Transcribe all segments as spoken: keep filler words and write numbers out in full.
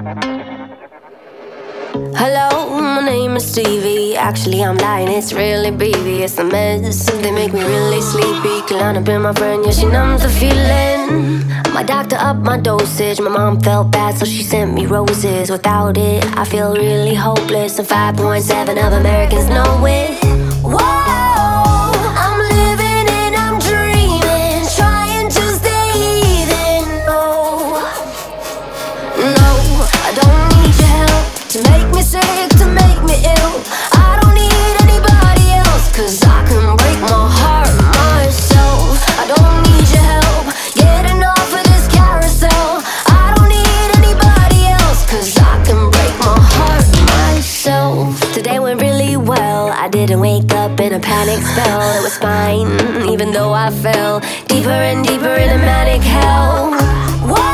Hello, my name is Stevie. Actually, I'm lying, it's really B V. It's the meds, they make me really sleepy. Kalana been my friend, yeah, she numbs the feeling. My doctor upped my dosage. My mom felt bad, so she sent me roses. Without it, I feel really hopeless. And five point seven of Americans know it. Whoa, I'm living and I'm dreaming, trying to stay even. No, no, I don't need your help to make me sick, to make me ill. I don't need anybody else, cause I can break my heart myself. I don't need your help getting off of this carousel. I don't need anybody else, cause I can break my heart myself. Today went really well, I didn't wake up in a panic spell. It was fine, even though I fell deeper and deeper in a manic hell. Whoa,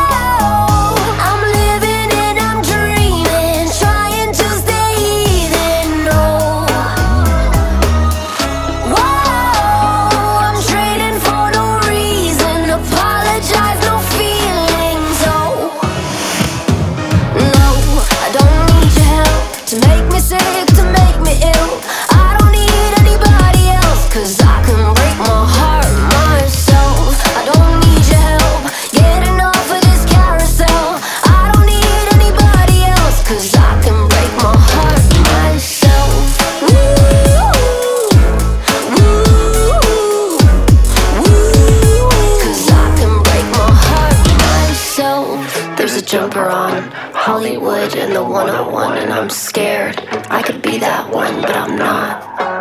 jumper on Hollywood and the one oh one, and I'm scared I could be that one, but I'm not.